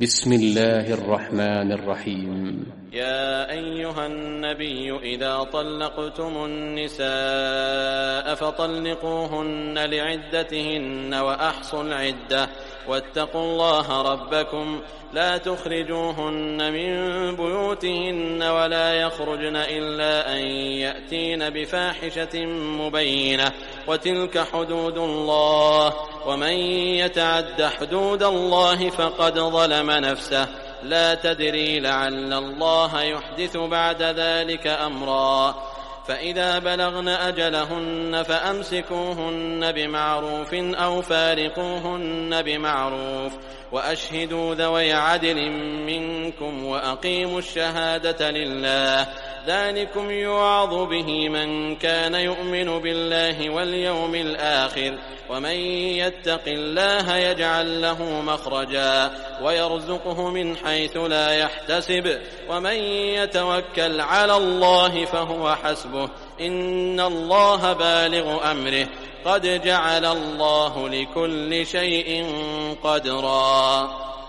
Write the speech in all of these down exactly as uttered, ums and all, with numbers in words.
بسم الله الرحمن الرحيم. يا أيها النبي إذا طلقتم النساء فطلقوهن لعدتهن وأحصوا العدة واتقوا الله ربكم لا تخرجوهن من بيوتهن ولا يخرجن إلا أن يأتين بفاحشة مبينة وتلك حدود الله ومن يتعد حدود الله فقد ظلم نفسه لا تدري لعل الله يحدث بعد ذلك أمرا فإذا بلغن أجلهن فأمسكوهن بمعروف أو فارقوهن بمعروف وأشهدوا ذوي عدل منكم وأقيموا الشهادة لله ذلكم يوعظ به من كان يؤمن بالله واليوم الآخر ومن يتق الله يجعل له مخرجا ويرزقه من حيث لا يحتسب ومن يتوكل على الله فهو حسبه إن الله بالغ أمره قد جعل الله لكل شيء قدرا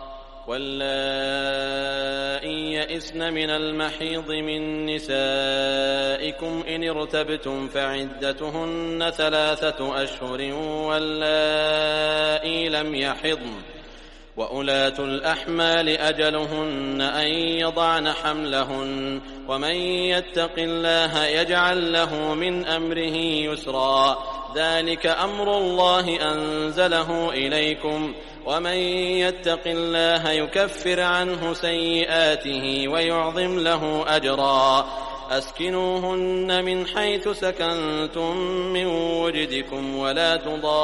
واللائي يئسن من المحيض من نسائكم إن ارتبتم فعدتهن ثلاثة أشهر واللائي لم يحضن وأولاة الأحمال أجلهن أن يضعن حملهن ومن يتق الله يجعل له من أمره يسرا ذلك أمر الله أنزله إليكم ومن يتق الله يكفر عنه سيئاته ويعظم له أجرا أسكنوهن من حيث سكنتم من وجدكم ولا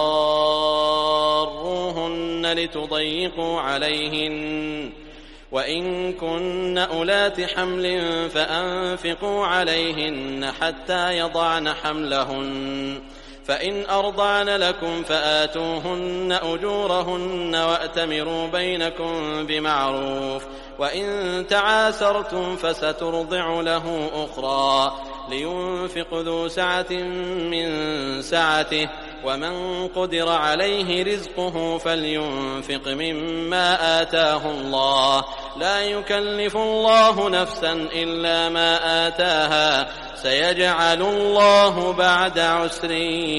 تضاروهن لتضيقوا عليهن وإن كن أولات حمل فأنفقوا عليهن حتى يضعن حملهن فإن أرضعن لكم فآتوهن أجورهن وأتمروا بينكم بمعروف وإن تعاسرتم فسترضع له أخرى لينفق ذو سعة من سعته ومن قدر عليه رزقه فلينفق مما آتاه الله لا يكلف الله نفسا إلا ما آتاها سيجعل الله بعد عسر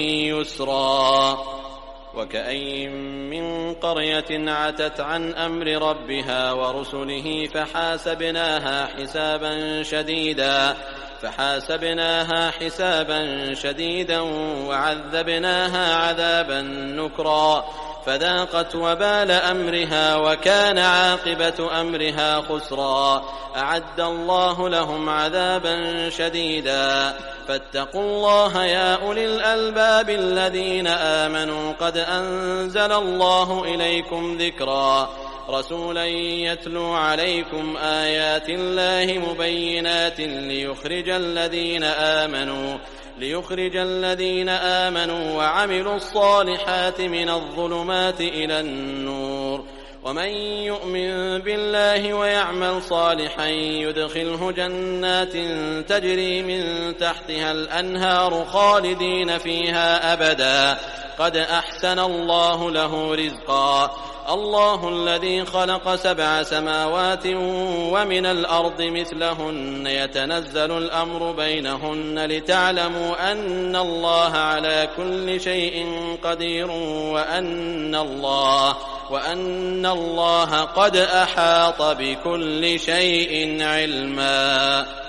يسرا وكأين من قرية عتت عن أمر ربها ورسله فحاسبناها حسابا شديدا فحاسبناها حسابا شديدا وعذبناها عذابا نكرا فذاقت وبال أمرها وكان عاقبة أمرها خسرا أعد الله لهم عذابا شديدا فاتقوا الله يا أولي الألباب الذين آمنوا قد أنزل الله إليكم ذكرا رسولا يتلو عليكم آيات الله مبينات ليخرج الذين آمنوا ليخرج الذين آمنوا وعملوا الصالحات من الظلمات إلى النور ومن يؤمن بالله ويعمل صالحا يدخله جنات تجري من تحتها الأنهار خالدين فيها أبدا قد أحسن الله له رزقا الله الذي خلق سبع سماوات ومن الأرض مثلهن يتنزل الأمر بينهن لتعلموا أن الله على كل شيء قدير وأن الله وأن الله قد أحاط بكل شيء علما.